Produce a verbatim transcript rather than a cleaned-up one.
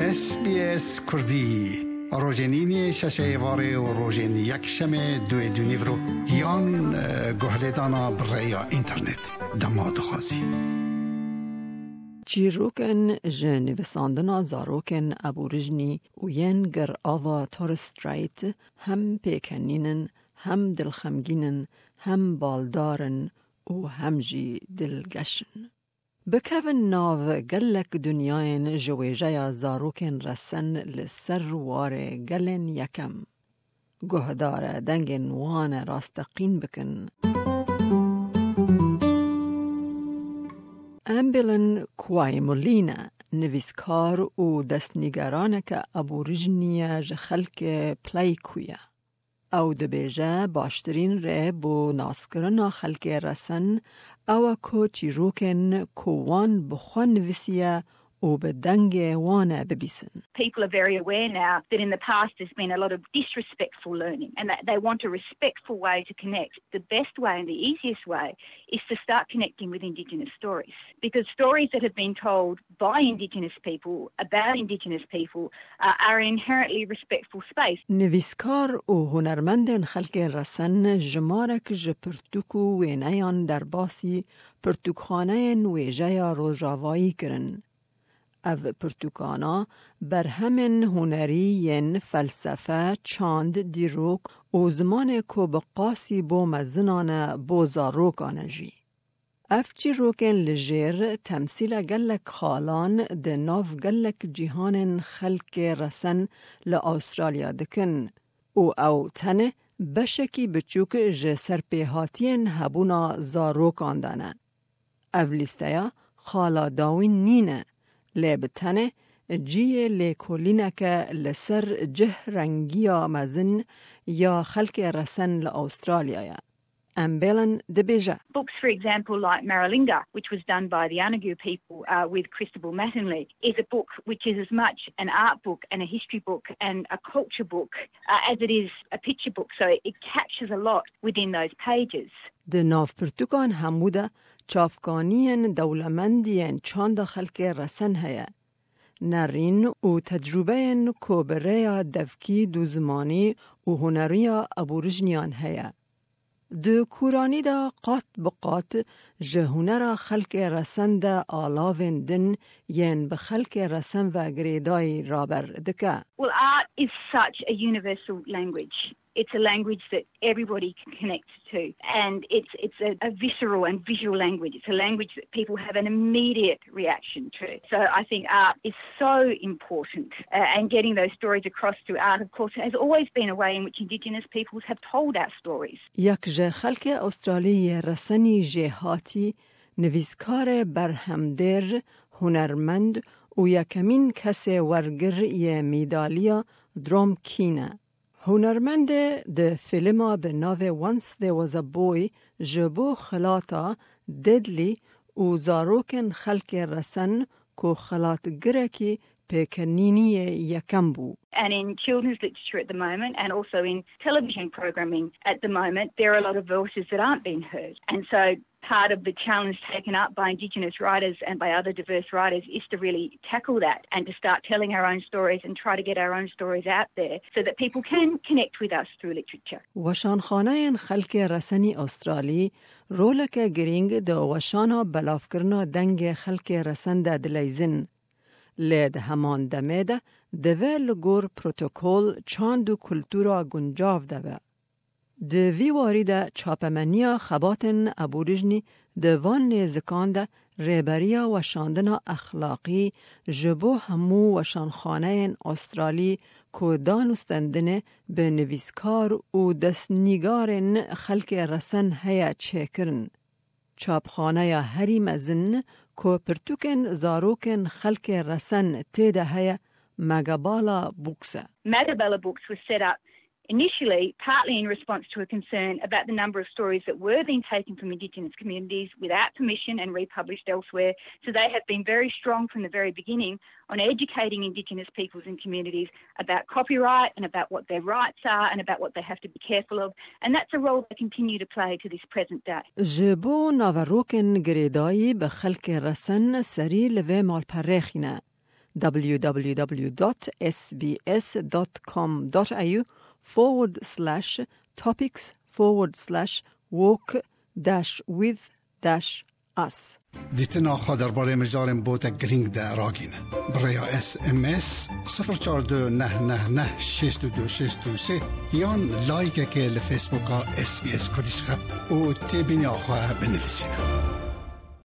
اس بی اس کردی روزنینی ششه واره و روزن یک شمه دوی دونیورو یان گوهلیدانا برای اینترنت دماد خوازی چیروکن جنویساندنا زاروکن ابورجنی و ین گر آوا تورسترایت هم پیکنینن هم دلخمگینن هم بالدارن و هم جی دلگشن. بکوین ناو گلک دنیاین جویجه زاروکن رسن لسر وار گلن یکم. گهدار دنگ نوان راستقین بکن. امبلن کوایمولینا نویسکار و دستنگرانه که ابورجنیه خلق پلیکویه. او دبیجه باشترین ره بو ناسکرنا خلق رسن او کو چیروکن کوان بخوان نویسیه و به دنگ وانه ببیسن. People are very aware now that in the past there's been a lot of disrespectful learning and that they want a respectful way to connect. The best way and the easiest way is to start connecting with Indigenous stories. Because stories that have been told by Indigenous people about Indigenous people uh, are an inherently respectful space. نویسکار و هنرمندن خلق رسن جمارک جپرتوکو وینیان در باسی پرتوکخانه ویجه روژاوایی کرن. او پرتوکانا بر همین هنری ین فلسفه چاند دیروک و زمان کو بقاسی بو مزنان بوزاروکانه جی. اف چی روکن لجیر تمثیل گلک خالان ده ناف گلک جیهان خلق رسن لأسترالیا دکن و او تنه بشکی بچوک جسر پیهاتین هبونا زاروکان دانه. او لیستیا خالا داوین نینه لبتنه جیه لیکولینک لسر جه رنگیا مزن یا خلق رسن لأسترالیا. Ambellan de Beja. Books, for example, like Maralinga, which was done by the Anagu people uh, with Christabel Mattingly, is a book which is as much an art book and a history book and a culture book uh, as it is a picture book. So it captures a lot within those pages. The ناف پرتوکان هموده چافکانین دولمندین چاند خلق رسن هیا. نرین و تجربه کوبره دفکی دوزمانی و هنری ابورجنیان هیا. دو کورانی دا قات بقات جهونه خلق رسن دا آلاوین دن ین بخلق رسن و گریدای رابر دکا. Well, art is such a universal language. It's a language that everybody can connect to. And it's it's a, a visceral and visual language. It's a language that people have an immediate reaction to. So I think art is so important. Uh, and getting those stories across through art, of course, has always been a way in which Indigenous peoples have told our stories. یک جه خلق استرالی رسنی جهاتی نویسکار برهمدر هنرمند و یکمین کس ورگر ی میدالیا دروم کینه. هنرمند ده فیلم به ناو Once There Was a Boy جبو خلاطا ددلی و زاروکن خلق رسن کو خلاط گرکی پیکنینی یکم بو. And in children's literature at the moment and also in television programming at the moment, there are a lot of voices that aren't being heard. And so part of the challenge taken up by Indigenous writers and by other diverse writers is to really tackle that and to start telling our own stories and try to get our own stories out there so that people can connect with us through literature. وشانخانه خلق رسنی استرالی رولک گرینگ ده وشانا بلافکرنا دنگ خلق رسن ده دلیزن. لید همان دمیده دوه لگور پروتوکول چاند و کلتورا گنجاو دوه. دوی وارد چاپمنیا خباتن ابورجنی دوان نیزکانده ریبریا و شاندنا اخلاقی جبو همو و شانخانه استرالی که دانستندنه به نویسکار و دستنیگارن خلق رسن هیا چکرن. چاپخانه هری مزن که پرتوکن زاروکن خلق رسن تیده هیا مگابالا بوکسه. Magabala Books was set up initially partly in response to a concern about the number of stories that were being taken from Indigenous communities without permission and republished elsewhere. So they have been very strong from the very beginning on educating Indigenous peoples and communities about copyright and about what their rights are and about what they have to be careful of. And that's a role they continue to play to this present day. جبو ناوروکن گریدایی به خلق رسن سری لوه مال پرخینه. www.sbs.com.au forward slash topics forward slash walk dash with dash us. دیتنا خادر باره مجارم بوتا گرینگ ده راگین برای اس ام اس صفر چار دو نه نه نه شش دو شش دو سه یان لایک که لفیسبوکا اس بی اس کردیش خب و تیبینی آخواه بنویسین.